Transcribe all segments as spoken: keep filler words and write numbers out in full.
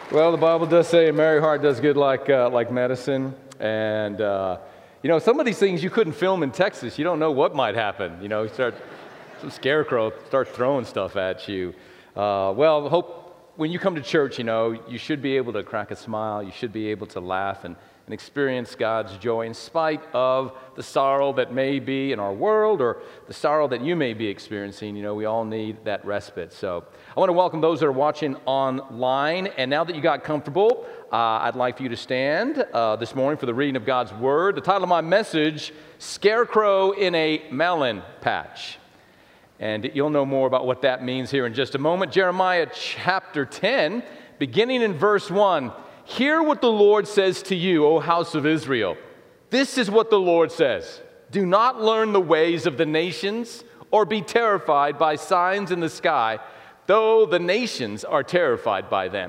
Well, the Bible does say a merry heart does good like uh, like medicine. And, uh, you know, some of these things you couldn't film in Texas. You don't know what might happen. You know, you start, some scarecrow start throwing stuff at you. Uh, well, hope when you come to church, you know, you should be able to crack a smile. You should be able to laugh and, and experience God's joy in spite of the sorrow that may be in our world or the sorrow that you may be experiencing. You know, we all need that respite. So I want to welcome those that are watching online. And now that you got comfortable, uh, I'd like for you to stand uh, this morning for the reading of God's Word. The title of my message, Scarecrow in a Melon Patch. And you'll know more about what that means here in just a moment. Jeremiah chapter ten, beginning in verse one. Hear what the Lord says to you, O house of Israel. This is what the Lord says. Do not learn the ways of the nations or be terrified by signs in the sky, though the nations are terrified by them.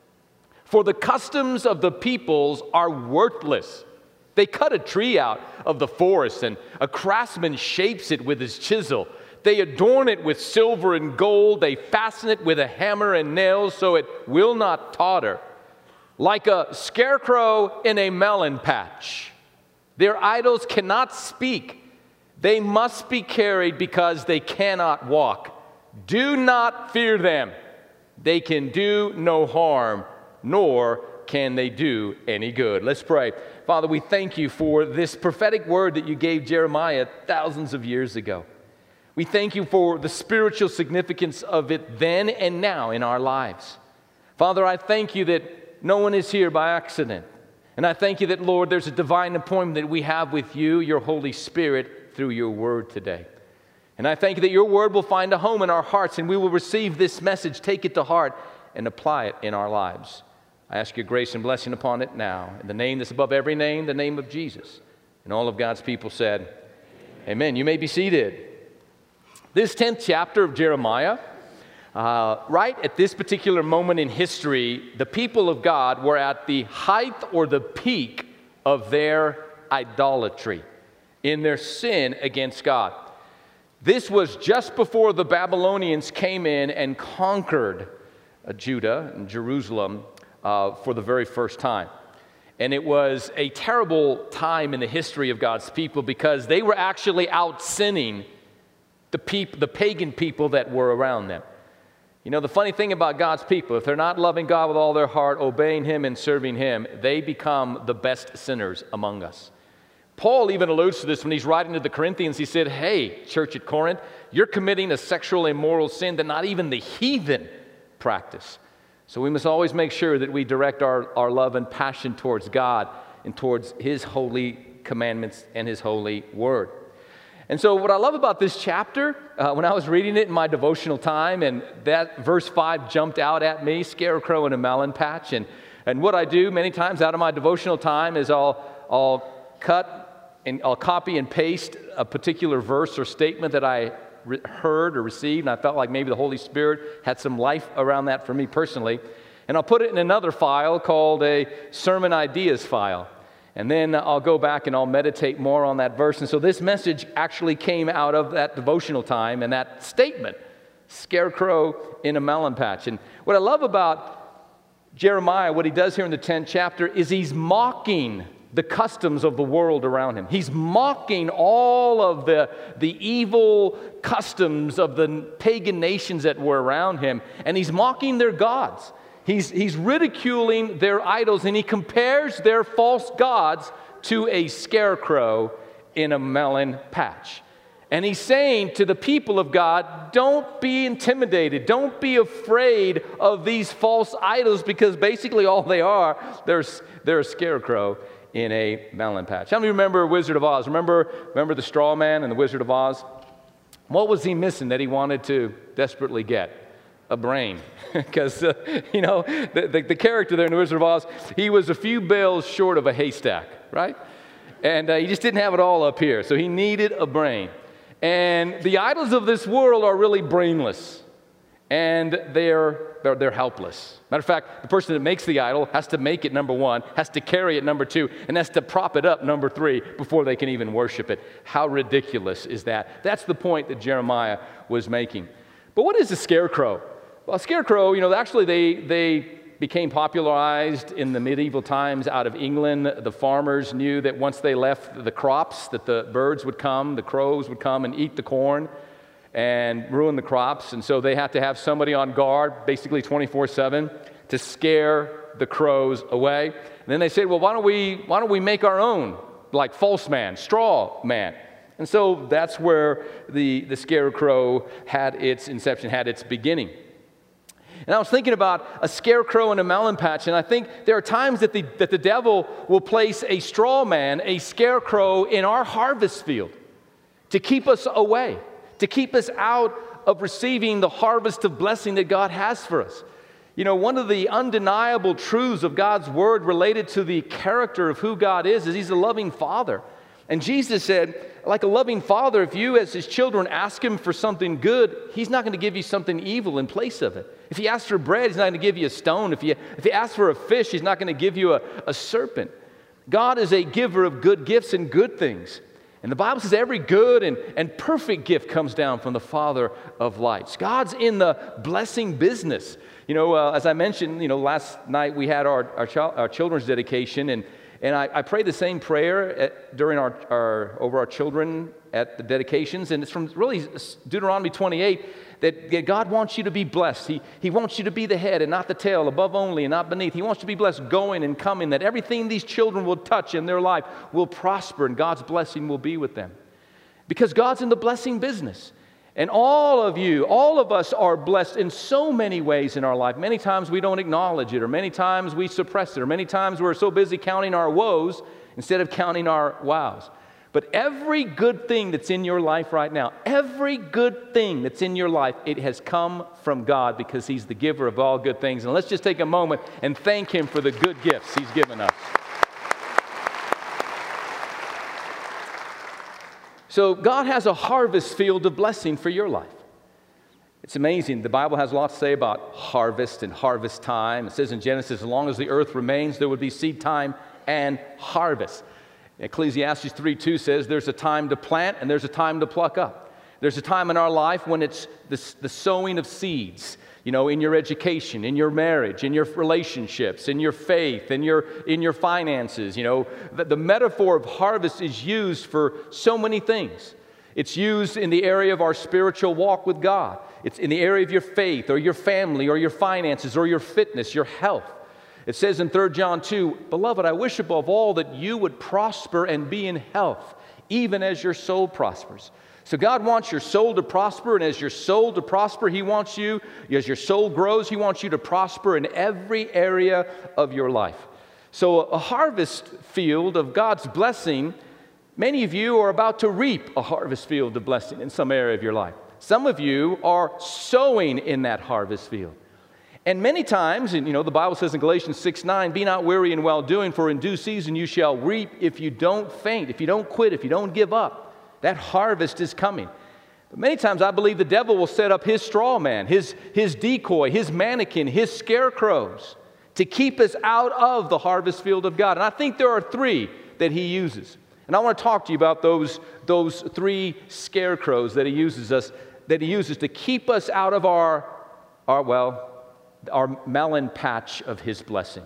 For the customs of the peoples are worthless. They cut a tree out of the forest, and a craftsman shapes it with his chisel. They adorn it with silver and gold. They fasten it with a hammer and nails so it will not totter. Like a scarecrow in a melon patch. Their idols cannot speak. They must be carried because they cannot walk. Do not fear them. They can do no harm, nor can they do any good. Let's pray. Father, we thank you for this prophetic word that you gave Jeremiah thousands of years ago. We thank you for the spiritual significance of it then and now in our lives. Father, I thank you that no one is here by accident. And I thank you that, Lord, there's a divine appointment that we have with you, your Holy Spirit, through your word today. And I thank you that your word will find a home in our hearts and we will receive this message, take it to heart, and apply it in our lives. I ask your grace and blessing upon it now. In the name that's above every name, the name of Jesus. And all of God's people said, Amen. Amen. You may be seated. This tenth chapter of Jeremiah, uh, right at this particular moment in history, the people of God were at the height or the peak of their idolatry, in their sin against God. This was just before the Babylonians came in and conquered uh, Judah and Jerusalem uh, for the very first time. And it was a terrible time in the history of God's people because they were actually out sinning the, peop- the pagan people that were around them. You know, the funny thing about God's people, if they're not loving God with all their heart, obeying Him and serving Him, they become the best sinners among us. Paul even alludes to this when he's writing to the Corinthians. He said, hey, church at Corinth, you're committing a sexual immoral sin that not even the heathen practice. So we must always make sure that we direct our, our love and passion towards God and towards His holy commandments and His holy word. And so what I love about this chapter, uh, when I was reading it in my devotional time, and that verse five jumped out at me, scarecrow in a melon patch. And, and what I do many times out of my devotional time is I'll, I'll cut and I'll copy and paste a particular verse or statement that I re- heard or received, and I felt like maybe the Holy Spirit had some life around that for me personally. And I'll put it in another file called a sermon ideas file. And then I'll go back and I'll meditate more on that verse. And so this message actually came out of that devotional time and that statement, scarecrow in a melon patch. And what I love about Jeremiah, what he does here in the tenth chapter, is he's mocking the customs of the world around him. He's mocking all of the, the evil customs of the pagan nations that were around him. And he's mocking their gods. He's, he's ridiculing their idols, and he compares their false gods to a scarecrow in a melon patch. And he's saying to the people of God, don't be intimidated. Don't be afraid of these false idols, because basically all they are, they're, they're a scarecrow in a melon patch. How many remember Wizard of Oz? Remember, remember the straw man and the Wizard of Oz? What was he missing that he wanted to desperately get? A brain. Because, uh, you know, the, the, the character there in the Wizard of Oz, he was a few bales short of a haystack, right? And uh, he just didn't have it all up here. So he needed a brain. And the idols of this world are really brainless. And they're, they're, they're helpless. Matter of fact, the person that makes the idol has to make it, number one, has to carry it, number two, and has to prop it up, number three, before they can even worship it. How ridiculous is that? That's the point that Jeremiah was making. But what is a scarecrow? Well, a scarecrow, you know, actually they, they became popularized in the medieval times out of England. The farmers knew that once they left the crops, that the birds would come, the crows would come and eat the corn and ruin the crops. And so they had to have somebody on guard, basically twenty-four seven, to scare the crows away. And then they said, well, why don't we, why don't we make our own, like false man, straw man? And so that's where the, the scarecrow had its inception, had its beginning. And I was thinking about a scarecrow and a melon patch, and I think there are times that the, that the devil will place a straw man, a scarecrow, in our harvest field to keep us away, to keep us out of receiving the harvest of blessing that God has for us. You know, one of the undeniable truths of God's Word related to the character of who God is is He's a loving Father. And Jesus said, like a loving father, if you as His children ask Him for something good, He's not going to give you something evil in place of it. If He asks for bread, He's not going to give you a stone. If He, if he asks for a fish, He's not going to give you a, a serpent. God is a giver of good gifts and good things. And the Bible says every good and, and perfect gift comes down from the Father of lights. God's in the blessing business. You know, uh, as I mentioned, you know, last night we had our, our, child, our children's dedication, and And I, I pray the same prayer at, during our, our, over our children at the dedications. And it's from really Deuteronomy twenty-eight that, that God wants you to be blessed. He, he wants you to be the head and not the tail, above only and not beneath. He wants you to be blessed going and coming, that everything these children will touch in their life will prosper and God's blessing will be with them. Because God's in the blessing business. And all of you, all of us are blessed in so many ways in our life. Many times we don't acknowledge it, or many times we suppress it, or many times we're so busy counting our woes instead of counting our wows. But every good thing that's in your life right now, every good thing that's in your life, it has come from God because He's the giver of all good things. And let's just take a moment and thank Him for the good gifts He's given us. So God has a harvest field of blessing for your life. It's amazing. The Bible has a lot to say about harvest and harvest time. It says in Genesis, as long as the earth remains, there would be seed time and harvest. Ecclesiastes three two says there's a time to plant and there's a time to pluck up. There's a time in our life when it's the, the sowing of seeds, you know, in your education, in your marriage, in your relationships, in your faith, in your, in your finances. You know, the, the metaphor of harvest is used for so many things. It's used in the area of our spiritual walk with God. It's in the area of your faith or your family or your finances or your fitness, your health. It says in Third John two, Beloved, I wish above all that you would prosper and be in health, even as your soul prospers. So God wants your soul to prosper, and as your soul to prosper, He wants you, as your soul grows, He wants you to prosper in every area of your life. So a harvest field of God's blessing, many of you are about to reap a harvest field of blessing in some area of your life. Some of you are sowing in that harvest field. And many times, and you know, the Bible says in Galatians six nine, be not weary in well-doing, for in due season you shall reap if you don't faint, if you don't quit, if you don't give up. That harvest is coming. But many times I believe the devil will set up his straw man, his, his decoy, his mannequin, his scarecrows to keep us out of the harvest field of God. And I think there are three that he uses. And I want to talk to you about those, those three scarecrows that he uses us, that he uses to keep us out of our, our well, our melon patch of his blessing.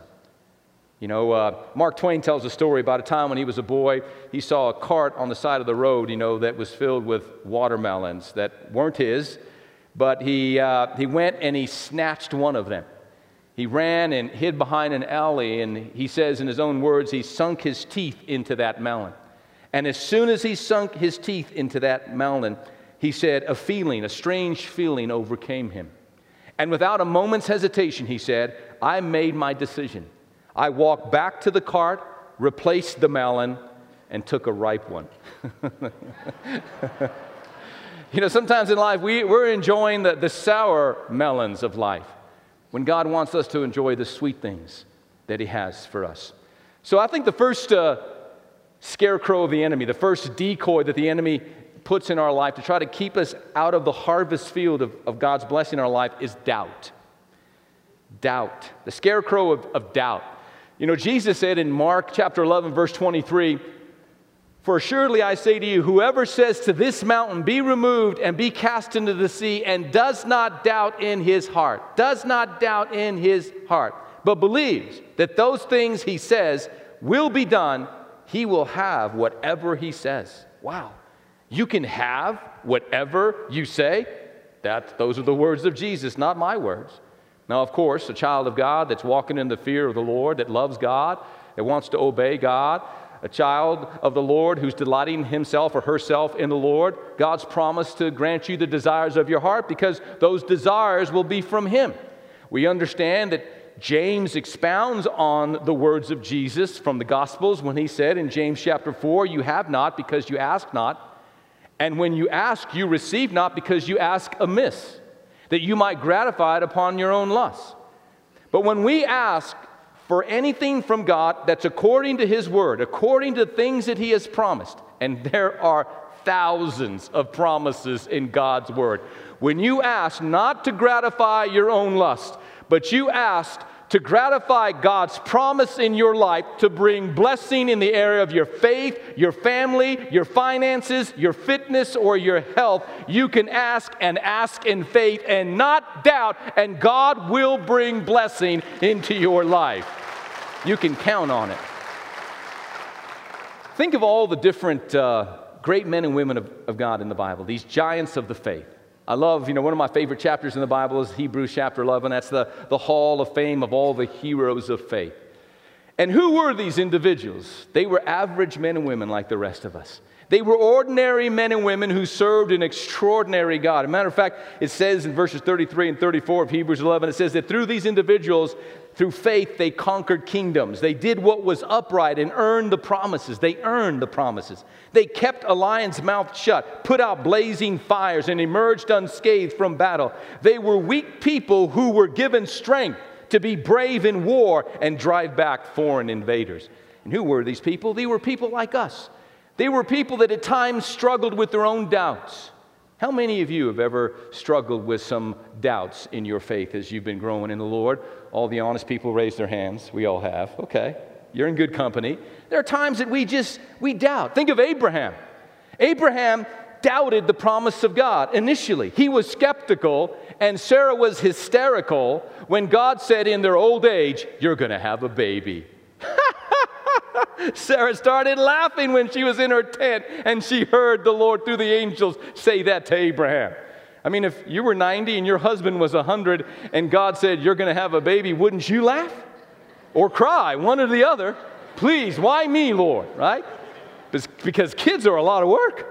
You know, uh, Mark Twain tells a story about a time when he was a boy. He saw a cart on the side of the road, you know, that was filled with watermelons that weren't his, but he, uh, he went and he snatched one of them. He ran and hid behind an alley, and he says in his own words, he sunk his teeth into that melon. And as soon as he sunk his teeth into that melon, he said, a feeling, a strange feeling overcame him. And without a moment's hesitation, he said, I made my decision. I walked back to the cart, replaced the melon, and took a ripe one. You know, sometimes in life, we, we're enjoying the, the sour melons of life when God wants us to enjoy the sweet things that He has for us. So I think the first uh, scarecrow of the enemy, the first decoy that the enemy puts in our life to try to keep us out of the harvest field of, of God's blessing in our life is doubt. Doubt. The scarecrow of, of doubt. You know, Jesus said in Mark chapter eleven, verse twenty-three, for assuredly I say to you, whoever says to this mountain, be removed and be cast into the sea, and does not doubt in his heart, does not doubt in his heart, but believes that those things he says will be done, he will have whatever he says. Wow. You can have whatever you say? That, those are the words of Jesus, not my words. Now, of course, a child of God that's walking in the fear of the Lord, that loves God, that wants to obey God, a child of the Lord who's delighting himself or herself in the Lord, God's promised to grant you the desires of your heart because those desires will be from him. We understand that James expounds on the words of Jesus from the Gospels when he said in James chapter four, you have not because you ask not, and when you ask, you receive not because you ask amiss, that you might gratify it upon your own lusts. But when we ask for anything from God that's according to his word, according to things that he has promised, and there are thousands of promises in God's word. When you ask not to gratify your own lust, but you ask to gratify God's promise in your life to bring blessing in the area of your faith, your family, your finances, your fitness, or your health, you can ask and ask in faith and not doubt, and God will bring blessing into your life. You can count on it. Think of all the different uh, great men and women of, of God in the Bible, these giants of the faith. I love, you know, one of my favorite chapters in the Bible is Hebrews chapter eleven. That's the, the hall of fame of all the heroes of faith. And who were these individuals? They were average men and women like the rest of us. They were ordinary men and women who served an extraordinary God. As a matter of fact, it says in verses thirty-three and thirty-four of Hebrews eleven, it says that through these individuals, through faith, they conquered kingdoms. They did what was upright and earned the promises. They earned the promises. They kept a lion's mouth shut, put out blazing fires, and emerged unscathed from battle. They were weak people who were given strength to be brave in war and drive back foreign invaders. And who were these people? They were people like us. They were people that at times struggled with their own doubts. How many of you have ever struggled with some doubts in your faith as you've been growing in the Lord? All the honest people raise their hands. We all have. Okay, you're in good company. There are times that we just, we doubt. Think of Abraham. Abraham doubted the promise of God initially. He was skeptical, and Sarah was hysterical when God said in their old age, you're going to have a baby. Sarah started laughing when she was in her tent and she heard the Lord through the angels say that to Abraham. I mean, if you were ninety and your husband was one hundred and God said, you're going to have a baby, wouldn't you laugh? Or cry, one or the other. Please, why me, Lord, right? Because kids are a lot of work.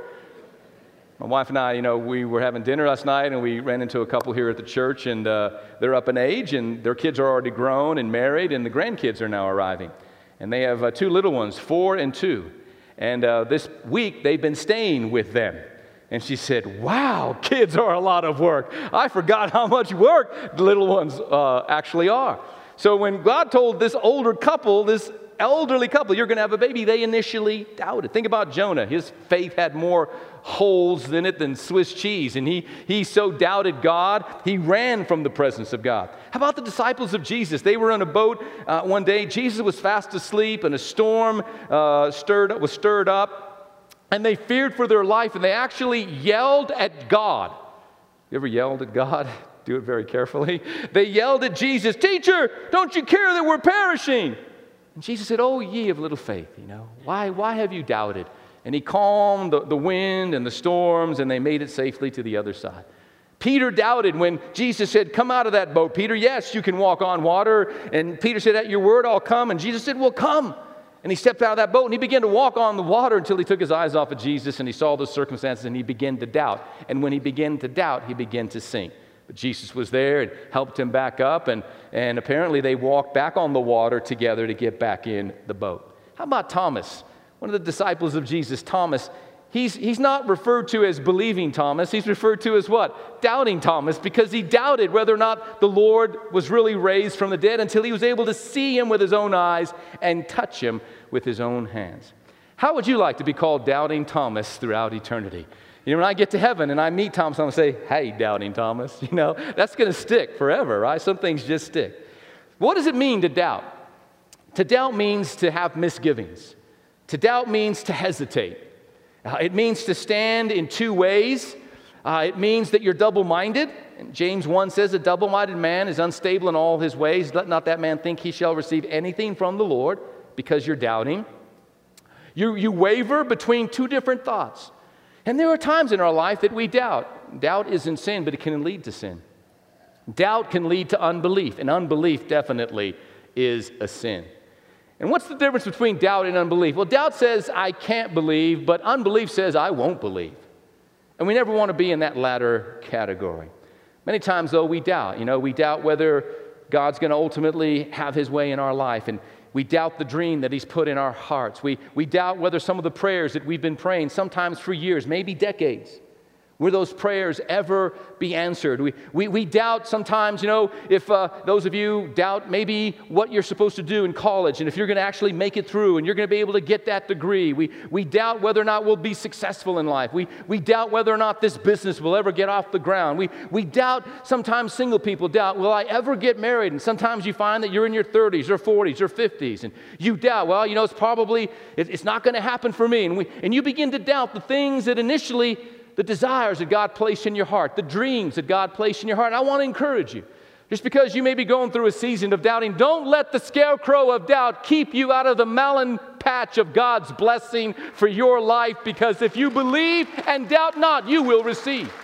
My wife and I, you know, we were having dinner last night and we ran into a couple here at the church, and uh, they're up in age and their kids are already grown and married, and the grandkids are now arriving. And they have uh, two little ones, four and two. And uh, this week, they've been staying with them. And she said, wow, kids are a lot of work. I forgot how much work the little ones uh, actually are. So when God told this older couple, this elderly couple, you're going to have a baby, they initially doubted. Think about Jonah. His faith had more holes in it than Swiss cheese, and he, he so doubted God, he ran from the presence of God. How about the disciples of Jesus? They were on a boat uh, one day. Jesus was fast asleep, and a storm uh, stirred was stirred up, and they feared for their life, and they actually yelled at God. You ever yelled at God? Do it very carefully. They yelled at Jesus, "Teacher, don't you care that we're perishing?" And Jesus said, "Oh, ye of little faith, you know, why, why have you doubted?" And he calmed the, the wind and the storms, and they made it safely to the other side. Peter doubted when Jesus said, "Come out of that boat, Peter. Yes, you can walk on water." And Peter said, "At your word, I'll come." And Jesus said, "Well, come." And he stepped out of that boat, and he began to walk on the water until he took his eyes off of Jesus, and he saw the circumstances, and he began to doubt. And when he began to doubt, he began to sink. But Jesus was there and helped him back up, and, and apparently they walked back on the water together to get back in the boat. How about Thomas? One of the disciples of Jesus, Thomas, he's, he's not referred to as believing Thomas. He's referred to as what? Doubting Thomas, because he doubted whether or not the Lord was really raised from the dead until he was able to see him with his own eyes and touch him with his own hands. How would you like to be called Doubting Thomas throughout eternity? You know, when I get to heaven and I meet Thomas, I'm going to say, "Hey, Doubting Thomas." You know, that's going to stick forever, right? Some things just stick. What does it mean to doubt? To doubt means to have misgivings. To doubt means to hesitate. Uh, it means to stand in two ways. Uh, it means that you're double-minded. And James one says, a double-minded man is unstable in all his ways. Let not that man think he shall receive anything from the Lord, because you're doubting. You, you waver between two different thoughts. And there are times in our life that we doubt. Doubt isn't sin, but it can lead to sin. Doubt can lead to unbelief, and unbelief definitely is a sin. And what's the difference between doubt and unbelief? Well, doubt says, I can't believe, but unbelief says, I won't believe. And we never want to be in that latter category. Many times, though, we doubt. You know, we doubt whether God's going to ultimately have his way in our life, and we doubt the dream that he's put in our hearts. We, we doubt whether some of the prayers that we've been praying, sometimes for years, maybe decades, will those prayers ever be answered? We, we, we doubt sometimes, you know, if uh, those of you doubt maybe what you're supposed to do in college and if you're going to actually make it through and you're going to be able to get that degree. We, we doubt whether or not we'll be successful in life. We, we doubt whether or not this business will ever get off the ground. We, we doubt, sometimes single people doubt, will I ever get married? And sometimes you find that you're in your thirties or forties or fifties and you doubt, well, you know, it's probably, it, it's not going to happen for me. And, we, and you begin to doubt the things that initially the desires that God placed in your heart, the dreams that God placed in your heart. And I want to encourage you, just because you may be going through a season of doubting, don't let the scarecrow of doubt keep you out of the melon patch of God's blessing for your life, because if you believe and doubt not, you will receive.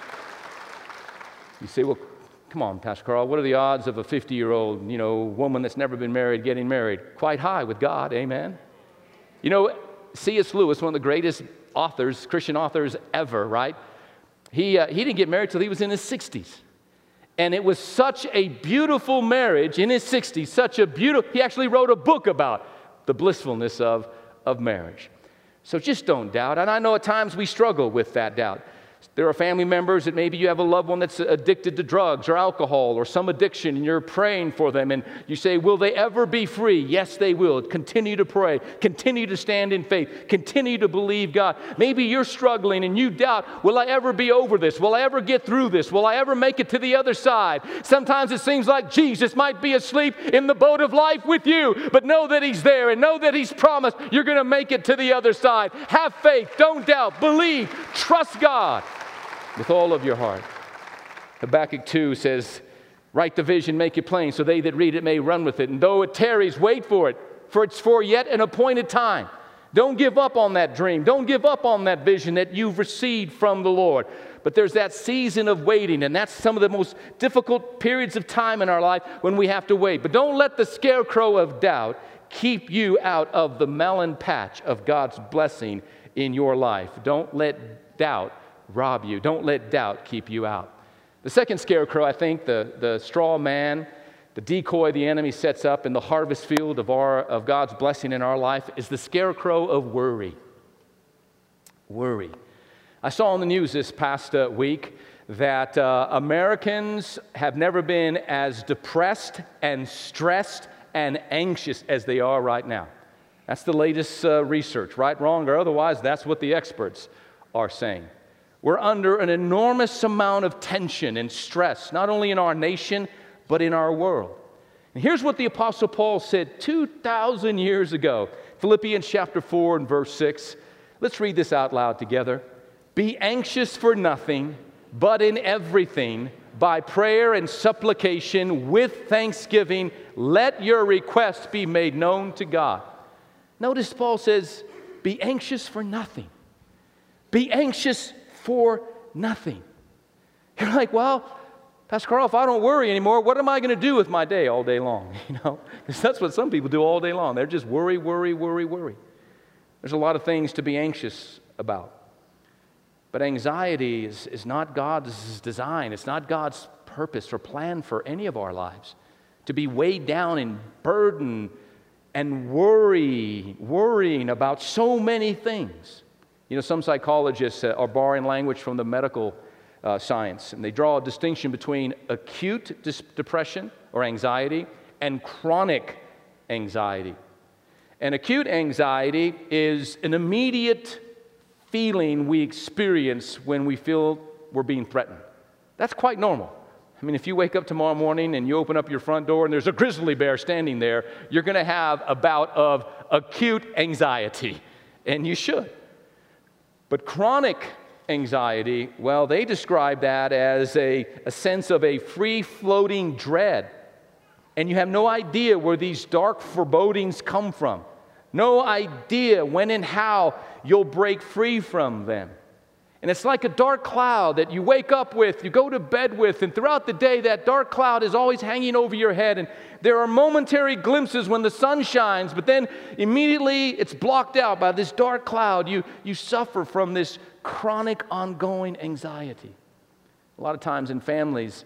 You say, well, come on, Pastor Carl, what are the odds of a fifty-year-old, you know, woman that's never been married getting married? Quite high with God, amen? You know, C S Lewis, one of the greatest authors, Christian authors ever, right? He, uh, he didn't get married till he was in his sixties. And it was such a beautiful marriage in his sixties, such a beautiful, he actually wrote a book about the blissfulness of, of marriage. So just don't doubt. And I know at times we struggle with that doubt. There are family members that maybe you have a loved one that's addicted to drugs or alcohol or some addiction, and you're praying for them, and you say, will they ever be free? Yes, they will. Continue to pray. Continue to stand in faith. Continue to believe God. Maybe you're struggling and you doubt, will I ever be over this? Will I ever get through this? Will I ever make it to the other side? Sometimes it seems like Jesus might be asleep in the boat of life with you, but know that he's there and know that he's promised you're going to make it to the other side. Have faith. Don't doubt. Believe. Trust God with all of your heart. Habakkuk two says, write the vision, make it plain, so they that read it may run with it. And though it tarries, wait for it, for it's for yet an appointed time. Don't give up on that dream. Don't give up on that vision that you've received from the Lord. But there's that season of waiting, and that's some of the most difficult periods of time in our life when we have to wait. But don't let the scarecrow of doubt keep you out of the melon patch of God's blessing in your life. Don't let doubt rob you. Don't let doubt keep you out. The second scarecrow, I think, the, the straw man, the decoy the enemy sets up in the harvest field of, our, of God's blessing in our life, is the scarecrow of worry. Worry. I saw on the news this past uh, week that uh, Americans have never been as depressed and stressed and anxious as they are right now. That's the latest uh, research, right, wrong, or otherwise, that's what the experts are saying. We're under an enormous amount of tension and stress, not only in our nation, but in our world. And here's what the Apostle Paul said two thousand years ago, Philippians chapter four and verse six. Let's read this out loud together. Be anxious for nothing, but in everything, by prayer and supplication, with thanksgiving, let your requests be made known to God. Notice Paul says, be anxious for nothing. Be anxious for nothing. You're like, well, Pastor Carl, if I don't worry anymore, what am I going to do with my day all day long? You know, because that's what some people do all day long. They're just worry, worry, worry, worry. There's a lot of things to be anxious about. But anxiety is, is not God's design. It's not God's purpose or plan for any of our lives. To be weighed down in burden and worry, worrying about so many things. You know, some psychologists are borrowing language from the medical uh, science, and they draw a distinction between acute dis- depression or anxiety and chronic anxiety. And acute anxiety is an immediate feeling we experience when we feel we're being threatened. That's quite normal. I mean, if you wake up tomorrow morning and you open up your front door and there's a grizzly bear standing there, you're going to have a bout of acute anxiety, and you should. But chronic anxiety, well, they describe that as a, a sense of a free-floating dread. And you have no idea where these dark forebodings come from. No idea when and how you'll break free from them. And it's like a dark cloud that you wake up with, you go to bed with, and throughout the day that dark cloud is always hanging over your head. And there are momentary glimpses when the sun shines, but then immediately it's blocked out by this dark cloud. You, you suffer from this chronic, ongoing anxiety. A lot of times in families,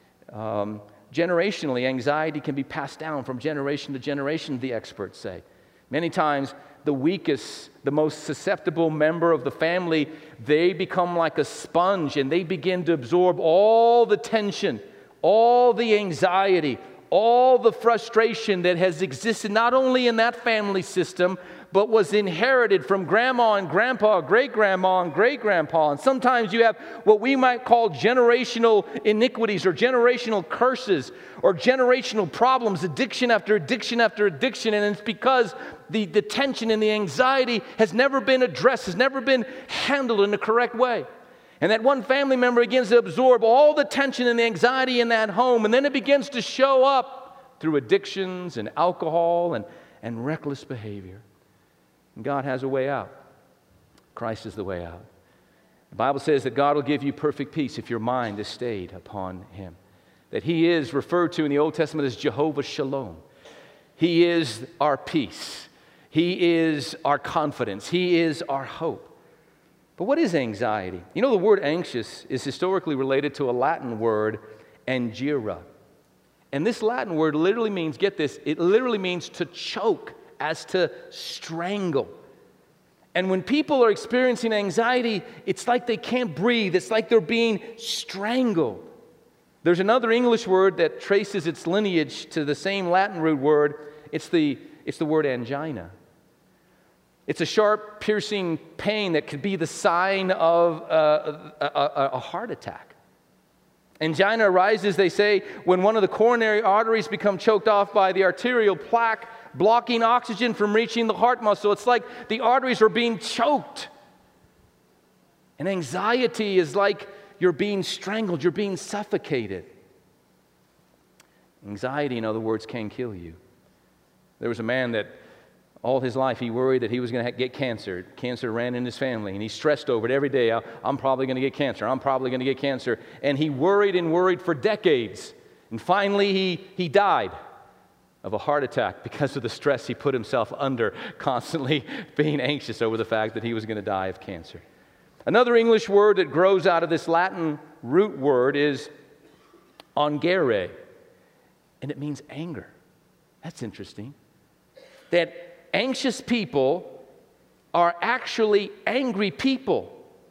um, generationally, anxiety can be passed down from generation to generation, the experts say. Many times, the weakest, the most susceptible member of the family, they become like a sponge and they begin to absorb all the tension, all the anxiety, all the frustration that has existed not only in that family system, but was inherited from grandma and grandpa, great-grandma and great-grandpa. And sometimes you have what we might call generational iniquities or generational curses or generational problems, addiction after addiction after addiction. And it's because the, the tension and the anxiety has never been addressed, has never been handled in the correct way. And that one family member begins to absorb all the tension and the anxiety in that home, and then it begins to show up through addictions and alcohol and, and reckless behavior. And God has a way out. Christ is the way out. The Bible says that God will give you perfect peace if your mind is stayed upon Him. That He is referred to in the Old Testament as Jehovah Shalom. He is our peace. He is our confidence. He is our hope. But what is anxiety? You know, the word anxious is historically related to a Latin word, angira. And this Latin word literally means, get this, it literally means to choke, as to strangle. And when people are experiencing anxiety, it's like they can't breathe. It's like they're being strangled. There's another English word that traces its lineage to the same Latin root word. It's the, it's the word angina. It's a sharp, piercing pain that could be the sign of uh, a, a, a heart attack. Angina arises, they say, when one of the coronary arteries become choked off by the arterial plaque, blocking oxygen from reaching the heart muscle. It's like the arteries are being choked. And anxiety is like you're being strangled, you're being suffocated. Anxiety, in other words, can kill you. There was a man that all his life he worried that he was going to get cancer. Cancer ran in his family, and he stressed over it every day. I'm probably going to get cancer. I'm probably going to get cancer. And he worried and worried for decades. And finally, he, he died of a heart attack because of the stress he put himself under, constantly being anxious over the fact that he was going to die of cancer. Another English word that grows out of this Latin root word is angere, and it means anger. That's interesting. That anxious people are actually angry people.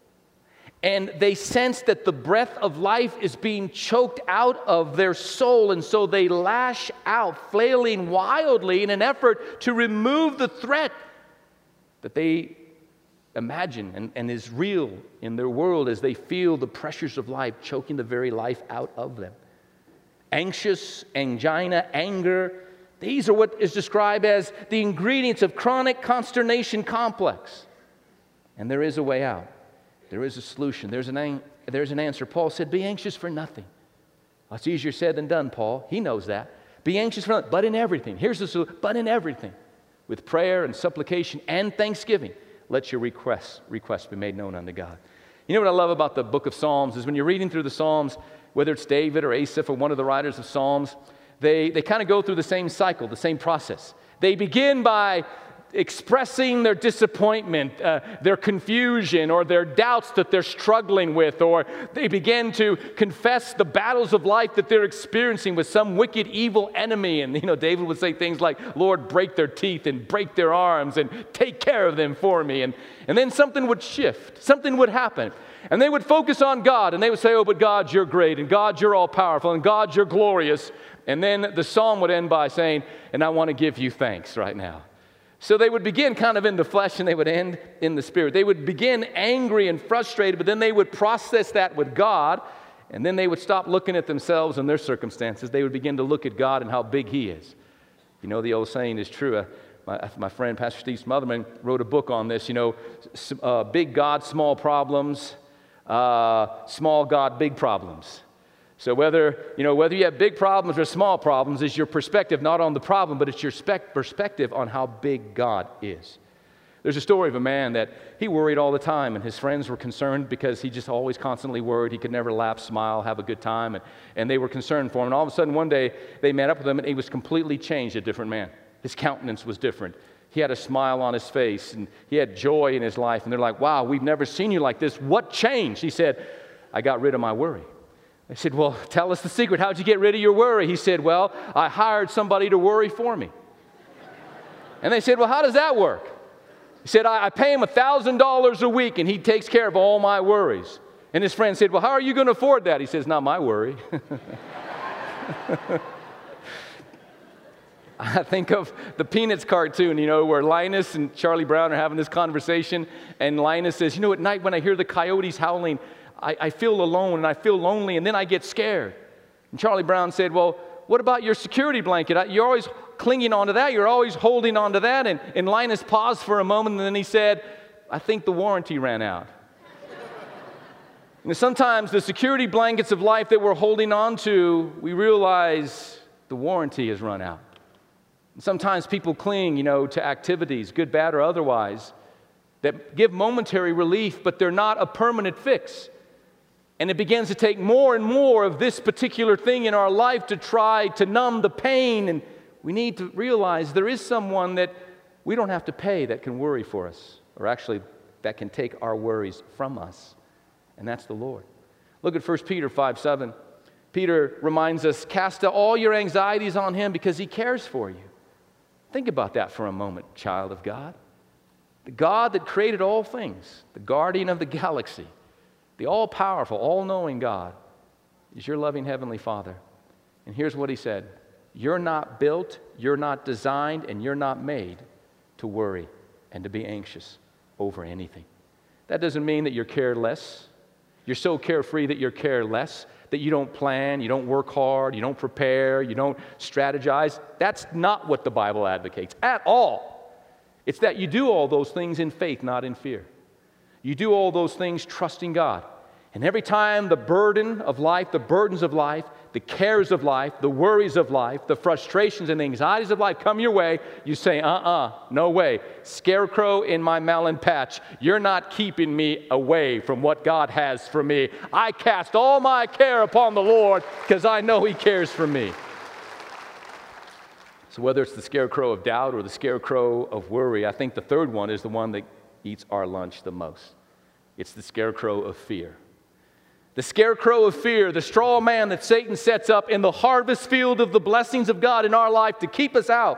And they sense that the breath of life is being choked out of their soul, and so they lash out, flailing wildly in an effort to remove the threat that they imagine and, and is real in their world as they feel the pressures of life choking the very life out of them. Anxious, angina, anger, these are what is described as the ingredients of chronic consternation complex. And there is a way out. There is a solution. There's an, an, there's an answer. Paul said, be anxious for nothing. Well, it's easier said than done, Paul. He knows that. Be anxious for nothing, but in everything. Here's the solution. But in everything. With prayer and supplication and thanksgiving, let your requests, requests be made known unto God. You know what I love about the book of Psalms is when you're reading through the Psalms, whether it's David or Asaph or one of the writers of Psalms, they, they kind of go through the same cycle, the same process. They begin by expressing their disappointment, uh, their confusion, or their doubts that they're struggling with, or they begin to confess the battles of life that they're experiencing with some wicked, evil enemy. And, you know, David would say things like, Lord, break their teeth and break their arms and take care of them for me. And, and then something would shift, something would happen. And they would focus on God, and they would say, oh, but God, you're great, and God, you're all-powerful, and God, you're glorious. And then the psalm would end by saying, and I want to give you thanks right now. So they would begin kind of in the flesh, and they would end in the spirit. They would begin angry and frustrated, but then they would process that with God, and then they would stop looking at themselves and their circumstances. They would begin to look at God and how big He is. You know, the old saying is true. Uh, my, my friend, Pastor Steve Smotherman, wrote a book on this. You know, uh, big God, small problems. uh, small God, big problems. So whether, you know, whether you have big problems or small problems is your perspective not on the problem, but it's your spec- perspective on how big God is. There's a story of a man that he worried all the time, and his friends were concerned because he just always constantly worried. He could never laugh, smile, have a good time, and, and they were concerned for him. And all of a sudden, one day, they met up with him, and he was completely changed, a different man. His countenance was different. He had a smile on his face, and he had joy in his life. And they're like, wow, we've never seen you like this. What changed? He said, I got rid of my worry. They said, well, tell us the secret. How'd you get rid of your worry? He said, well, I hired somebody to worry for me. And they said, well, how does that work? He said, I, I pay him one thousand dollars a week, and he takes care of all my worries. And his friend said, well, how are you going to afford that? He says, not my worry. I think of the Peanuts cartoon, you know, where Linus and Charlie Brown are having this conversation, and Linus says, you know, at night when I hear the coyotes howling, I, I feel alone, and I feel lonely, and then I get scared. And Charlie Brown said, well, what about your security blanket? You're always clinging onto that. You're always holding onto that. And, and Linus paused for a moment, and then he said, I think the warranty ran out. And sometimes the security blankets of life that we're holding on to, we realize the warranty has run out. And sometimes people cling, you know, to activities, good, bad, or otherwise, that give momentary relief, but they're not a permanent fix. And it begins to take more and more of this particular thing in our life to try to numb the pain. And we need to realize there is someone that we don't have to pay that can worry for us, or actually that can take our worries from us. And that's the Lord. Look at First Peter five seven. Peter reminds us, cast all your anxieties on him because he cares for you. Think about that for a moment, child of God. The God that created all things, the guardian of the galaxy, the all-powerful, all-knowing God is your loving Heavenly Father. And here's what he said. You're not built, you're not designed, and you're not made to worry and to be anxious over anything. That doesn't mean that you're careless. You're so carefree that you're careless, that you don't plan, you don't work hard, you don't prepare, you don't strategize. That's not what the Bible advocates at all. It's that you do all those things in faith, not in fear. You do all those things trusting God. And every time the burden of life, the burdens of life, the cares of life, the worries of life, the frustrations and the anxieties of life come your way, you say, uh-uh, no way. Scarecrow in my melon patch, you're not keeping me away from what God has for me. I cast all my care upon the Lord because I know He cares for me. So whether it's the scarecrow of doubt or the scarecrow of worry, I think the third one is the one that eats our lunch the most. It's the scarecrow of fear. The scarecrow of fear, the straw man that Satan sets up in the harvest field of the blessings of God in our life to keep us out.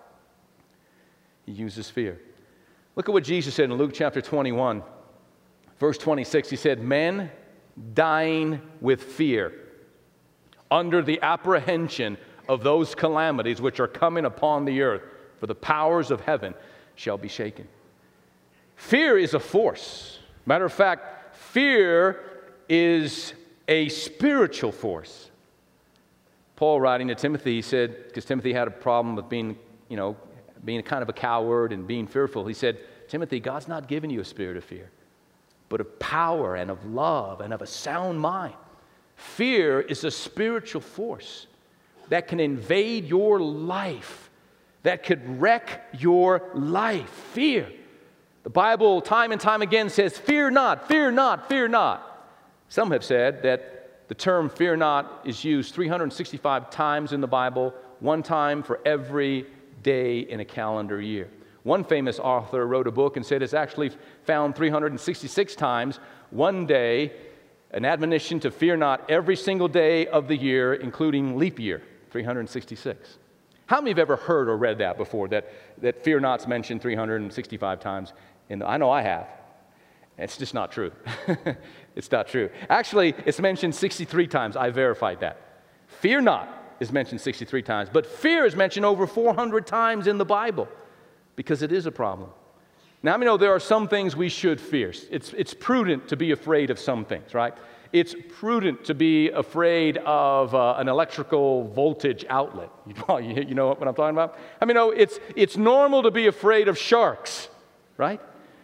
He uses fear. Look at what Jesus said in Luke chapter twenty-one, verse twenty-six. He said, men dying with fear under the apprehension of those calamities which are coming upon the earth, for the powers of heaven shall be shaken. Fear is a force. Matter of fact, fear is a spiritual force. Paul, writing to Timothy, he said, because Timothy had a problem with being, you know, being kind of a coward and being fearful, he said, Timothy, God's not giving you a spirit of fear, but of power and of love and of a sound mind. Fear is a spiritual force that can invade your life, that could wreck your life. Fear. The Bible time and time again says, fear not, fear not, fear not. Some have said that the term fear not is used three hundred sixty-five times in the Bible, one time for every day in a calendar year. One famous author wrote a book and said it's actually found three hundred sixty-six times, one day, an admonition to fear not every single day of the year, including leap year, three hundred sixty-six. How many have ever heard or read that before, that, that fear not's mentioned three hundred sixty-five times? In the, I know I have. It's just not true. It's not true. Actually, it's mentioned sixty-three times. I verified that. Fear not is mentioned sixty-three times, but fear is mentioned over four hundred times in the Bible because it is a problem. Now, I mean, know there are some things we should fear. It's, it's prudent to be afraid of some things, right? It's prudent to be afraid of uh, an electrical voltage outlet. You, you know what I'm talking about? I mean, no, it's, it's normal to be afraid of sharks, right?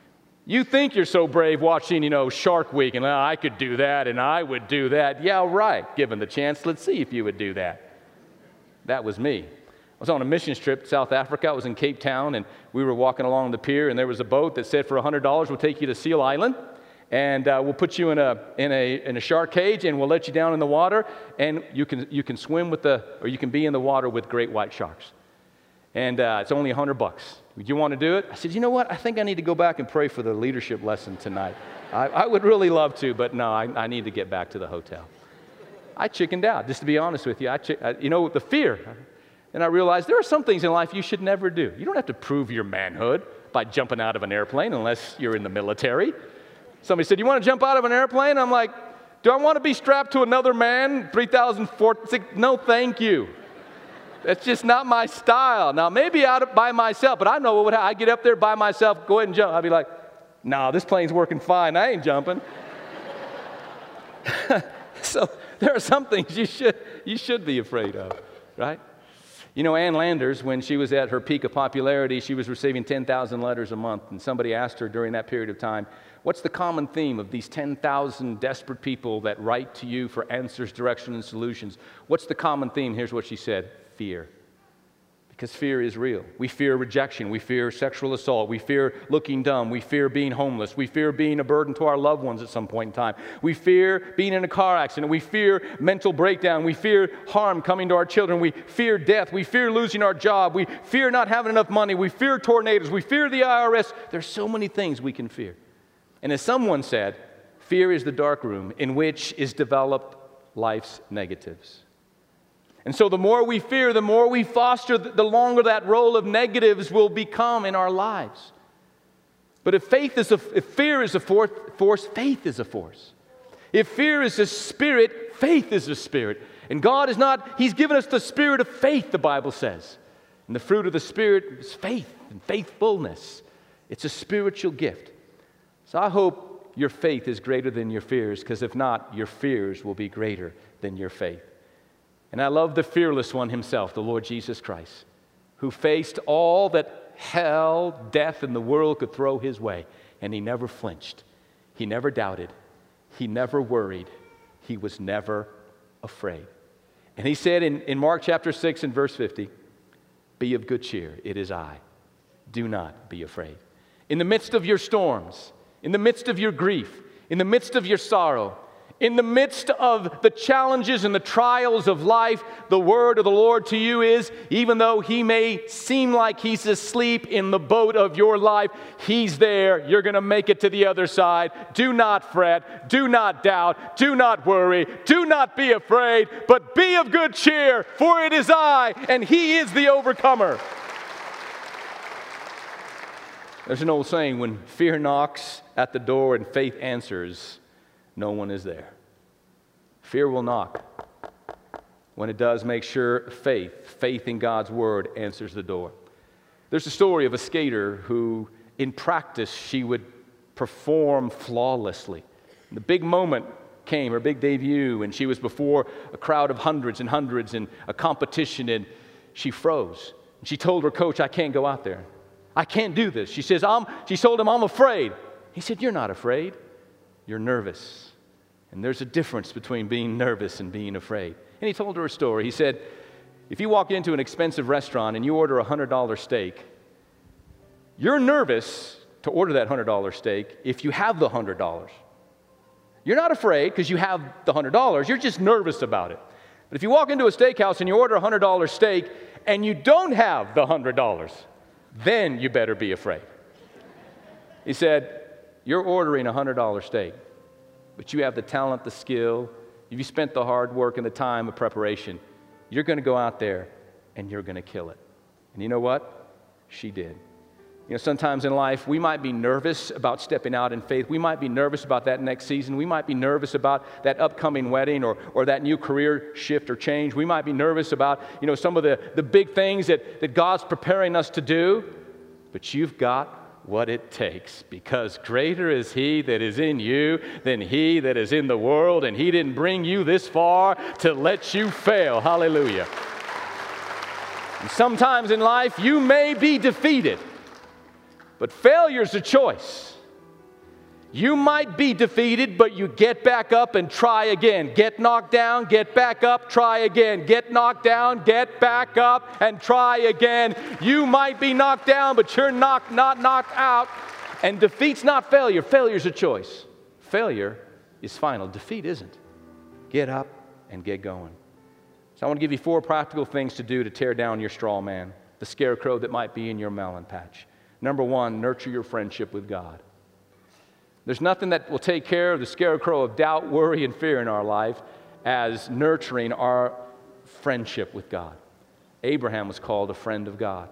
You think you're so brave watching, you know, Shark Week, and oh, I could do that, and I would do that. Yeah, right. Given the chance, let's see if you would do that. That was me. I was on a missions trip to South Africa. I was in Cape Town, and we were walking along the pier, and there was a boat that said, for one hundred dollars, we'll take you to Seal Island, and uh, we'll put you in a in a in a shark cage, and we'll let you down in the water, and you can you can swim with the, or you can be in the water with great white sharks. And uh, it's only one hundred bucks. Would you want to do it? I said, you know what? I think I need to go back and pray for the leadership lesson tonight. I, I would really love to, but no, I, I need to get back to the hotel. I chickened out, just to be honest with you. I, chi- I, you know, the fear. And I realized there are some things in life you should never do. You don't have to prove your manhood by jumping out of an airplane unless you're in the military. Somebody said, you want to jump out of an airplane? I'm like, do I want to be strapped to another man, three thousand, four thousand? No, thank you. That's just not my style. Now, maybe out by myself, but I know what would happen. I get up there by myself, go ahead and jump. I'd be like, no, nah, this plane's working fine. I ain't jumping. So there are some things you should, you should be afraid of, right? You know, Ann Landers, when she was at her peak of popularity, she was receiving ten thousand letters a month, and somebody asked her during that period of time, what's the common theme of these ten thousand desperate people that write to you for answers, direction, and solutions? What's the common theme? Here's what she said: fear. Because fear is real. We fear rejection. We fear sexual assault. We fear looking dumb. We fear being homeless. We fear being a burden to our loved ones at some point in time. We fear being in a car accident. We fear mental breakdown. We fear harm coming to our children. We fear death. We fear losing our job. We fear not having enough money. We fear tornadoes. We fear the I R S. There's so many things we can fear. And as someone said, fear is the dark room in which is developed life's negatives. And so the more we fear, the more we foster, the longer that role of negatives will become in our lives. But if faith is a, if fear is a force, faith is a force. If fear is a spirit, faith is a spirit. And God is not, He's given us the spirit of faith, the Bible says. And the fruit of the Spirit is faith and faithfulness. It's a spiritual gift. So I hope your faith is greater than your fears, because if not, your fears will be greater than your faith. And I love the fearless one himself, the Lord Jesus Christ, who faced all that hell, death, and the world could throw his way. And he never flinched. He never doubted. He never worried. He was never afraid. And he said in, in Mark chapter six and verse fifty, be of good cheer, it is I. Do not be afraid. In the midst of your storms, in the midst of your grief, in the midst of your sorrow, in the midst of the challenges and the trials of life, the word of the Lord to you is, even though He may seem like He's asleep in the boat of your life, He's there. You're going to make it to the other side. Do not fret. Do not doubt. Do not worry. Do not be afraid, but be of good cheer, for it is I, and He is the overcomer. There's an old saying, when fear knocks at the door and faith answers, no one is there. Fear will knock. When it does, make sure faith, faith in God's Word, answers the door. There's a story of a skater who, in practice, she would perform flawlessly. The big moment came, her big debut, and she was before a crowd of hundreds and hundreds in a competition, and she froze. And she told her coach, I can't go out there. I can't do this. She says, I'm, she told him, I'm afraid. He said, you're not afraid. You're nervous. And there's a difference between being nervous and being afraid. And he told her a story. He said, if you walk into an expensive restaurant and you order a one hundred dollar steak, you're nervous to order that one hundred dollar steak if you have the one hundred dollars. You're not afraid because you have the one hundred dollars. You're just nervous about it. But if you walk into a steakhouse and you order a one hundred dollar steak and you don't have the one hundred dollars, then you better be afraid. He said, you're ordering a one hundred dollar steak, but you have the talent, the skill, you've spent the hard work and the time of preparation. You're going to go out there and you're going to kill it. And you know what? She did. You know, sometimes in life, we might be nervous about stepping out in faith. We might be nervous about that next season. We might be nervous about that upcoming wedding or, or that new career shift or change. We might be nervous about, you know, some of the, the big things that, that God's preparing us to do. But you've got what it takes, because greater is He that is in you than he that is in the world, and He didn't bring you this far to let you fail. Hallelujah. And sometimes in life, you may be defeated, but failure's a choice. You might be defeated, but you get back up and try again. Get knocked down, get back up, try again. Get knocked down, get back up, and try again. You might be knocked down, but you're knocked, not knocked out. And defeat's not failure. Failure's a choice. Failure is final. Defeat isn't. Get up and get going. So I want to give you four practical things to do to tear down your straw man, the scarecrow that might be in your melon patch. Number one, nurture your friendship with God. There's nothing that will take care of the scarecrow of doubt, worry, and fear in our life as nurturing our friendship with God. Abraham was called a friend of God.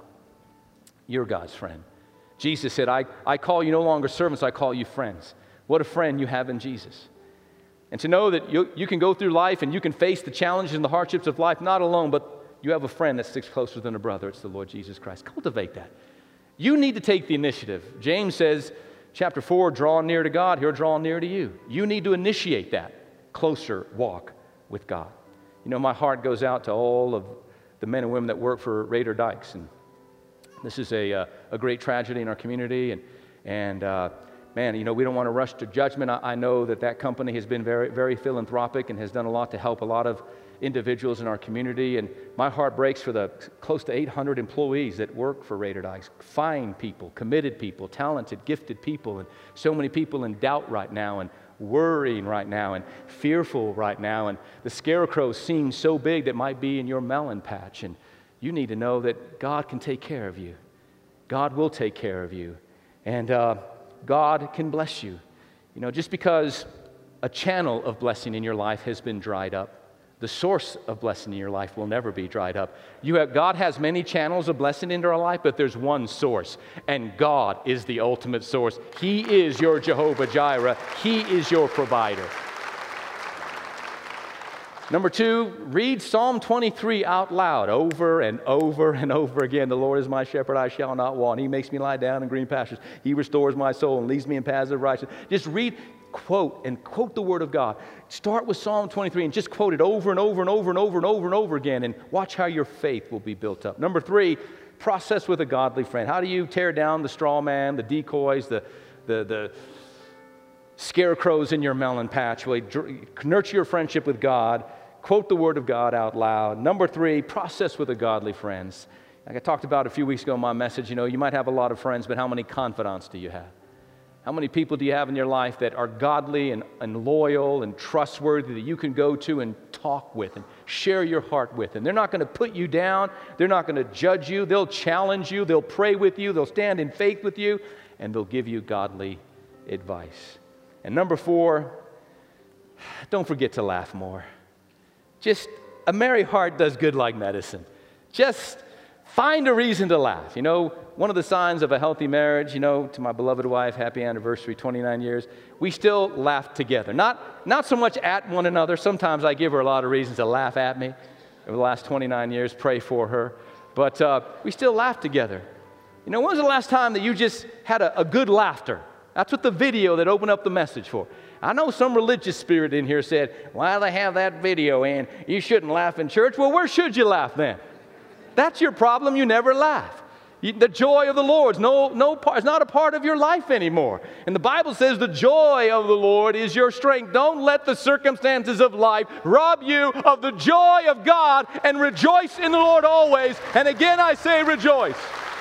You're God's friend. Jesus said, I, I call you no longer servants, I call you friends. What a friend you have in Jesus. And to know that you, you can go through life and you can face the challenges and the hardships of life not alone, but you have a friend that sticks closer than a brother. It's the Lord Jesus Christ. Cultivate that. You need to take the initiative. James says, chapter four, draw near to God, He'll draw near to you. You need to initiate that closer walk with God. You know, my heart goes out to all of the men and women that work for Raider Dykes. And this is a, uh, a great tragedy in our community. And, and uh, man, you know, we don't want to rush to judgment. I, I know that that company has been very, very philanthropic and has done a lot to help a lot of individuals in our community. And my heart breaks for the close to eight hundred employees that work for Raider Dykes. Fine people, committed people, talented, gifted people, and so many people in doubt right now and worrying right now and fearful right now. And the scarecrow seems so big that might be in your melon patch. And you need to know that God can take care of you. God will take care of you. And uh, God can bless you. You know, just because a channel of blessing in your life has been dried up, the source of blessing in your life will never be dried up. You have, God has many channels of blessing into our life, but there's one source, and God is the ultimate source. He is your Jehovah Jireh. He is your provider. Number two, read Psalm twenty-three out loud over and over and over again. The Lord is my shepherd, I shall not want. He makes me lie down in green pastures. He restores my soul and leads me in paths of righteousness. Just read, quote, and quote the Word of God. Start with Psalm twenty-three and just quote it over and over and over and over and over and over again, and watch how your faith will be built up. Number three, process with a godly friend. How do you tear down the straw man, the decoys, the, the, the scarecrows in your melon patch? Well, nurture your friendship with God. Quote the Word of God out loud. Number three, process with a godly friends. Like I talked about a few weeks ago in my message, you know, you might have a lot of friends, but how many confidants do you have? How many people do you have in your life that are godly and, and loyal and trustworthy that you can go to and talk with and share your heart with? And they're not going to put you down. They're not going to judge you. They'll challenge you. They'll pray with you. They'll stand in faith with you. And they'll give you godly advice. And number four, don't forget to laugh more. Just, a merry heart does good like medicine. Just find a reason to laugh. You know, one of the signs of a healthy marriage, you know, to my beloved wife, happy anniversary, twenty-nine years, we still laugh together. Not, not so much at one another. Sometimes I give her a lot of reasons to laugh at me over the last twenty-nine years, pray for her. But uh, we still laugh together. You know, when was the last time that you just had a, a good laughter? That's what the video that opened up the message for. I know some religious spirit in here said, why do they have that video in? You shouldn't laugh in church. Well, where should you laugh then? That's your problem. You never laugh. You, the joy of the Lord is no, no part, it's not a part of your life anymore. And the Bible says the joy of the Lord is your strength. Don't let the circumstances of life rob you of the joy of God, and rejoice in the Lord always. And again, I say rejoice.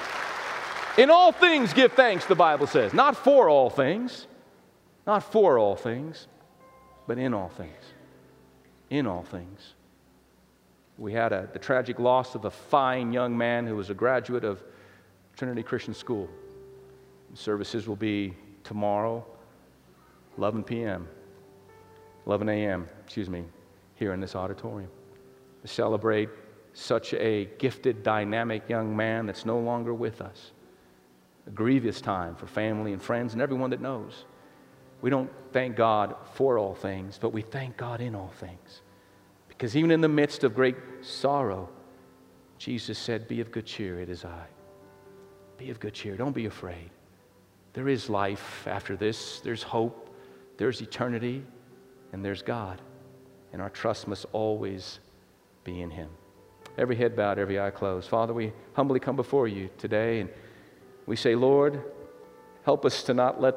In all things give thanks, the Bible says. Not for all things. Not for all things, but in all things. In all things. We had a, the tragic loss of a fine young man who was a graduate of Trinity Christian School. Services will be tomorrow, eleven p.m., eleven a.m., excuse me, here in this auditorium, to celebrate such a gifted, dynamic young man that's no longer with us. A grievous time for family and friends and everyone that knows. We don't thank God for all things, but we thank God in all things. Because even in the midst of great sorrow, Jesus said, be of good cheer, it is I. Be of good cheer, don't be afraid. There is life after this, there's hope, there's eternity, and there's God. And our trust must always be in Him. Every head bowed, every eye closed. Father, we humbly come before you today, and we say, Lord, help us to not let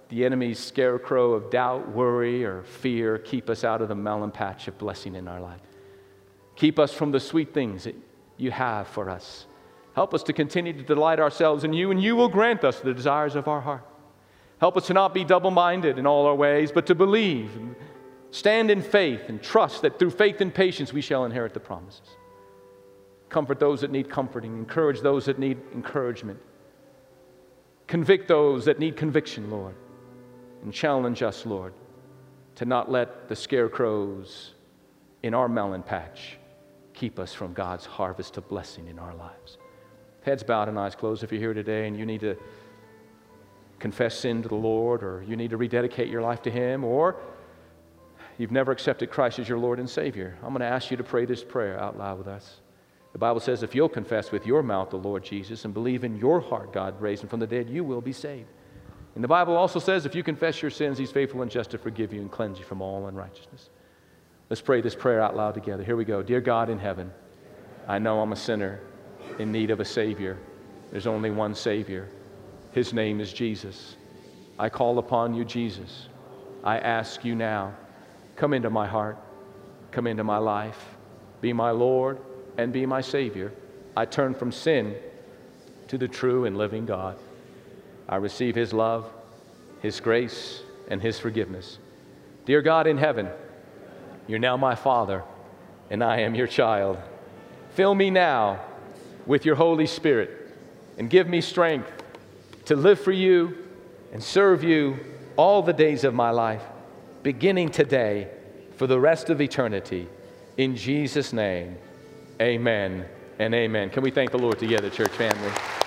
the enemy's scarecrow of doubt, worry, or fear keep us out of the melon patch of blessing in our life. Keep us from the sweet things that you have for us. Help us to continue to delight ourselves in you, and you will grant us the desires of our heart. Help us to not be double-minded in all our ways, but to believe, and stand in faith, and trust that through faith and patience we shall inherit the promises. Comfort those that need comforting. Encourage those that need encouragement. Convict those that need conviction, Lord. And challenge us, Lord, to not let the scarecrows in our melon patch keep us from God's harvest of blessing in our lives. Heads bowed and eyes closed. If you're here today and you need to confess sin to the Lord, or you need to rededicate your life to Him, or you've never accepted Christ as your Lord and Savior, I'm going to ask you to pray this prayer out loud with us. The Bible says if you'll confess with your mouth the Lord Jesus and believe in your heart God raised Him from the dead, you will be saved. And the Bible also says if you confess your sins, He's faithful and just to forgive you and cleanse you from all unrighteousness. Let's pray this prayer out loud together. Here we go. Dear God in heaven, I know I'm a sinner in need of a Savior. There's only one Savior. His name is Jesus. I call upon you, Jesus. I ask you now, come into my heart, come into my life, be my Lord and be my Savior. I turn from sin to the true and living God. I receive His love, His grace, and His forgiveness. Dear God in heaven, you're now my Father, and I am your child. Fill me now with your Holy Spirit, and give me strength to live for you and serve you all the days of my life, beginning today for the rest of eternity. In Jesus' name, amen and amen. Can we thank the Lord together, church family?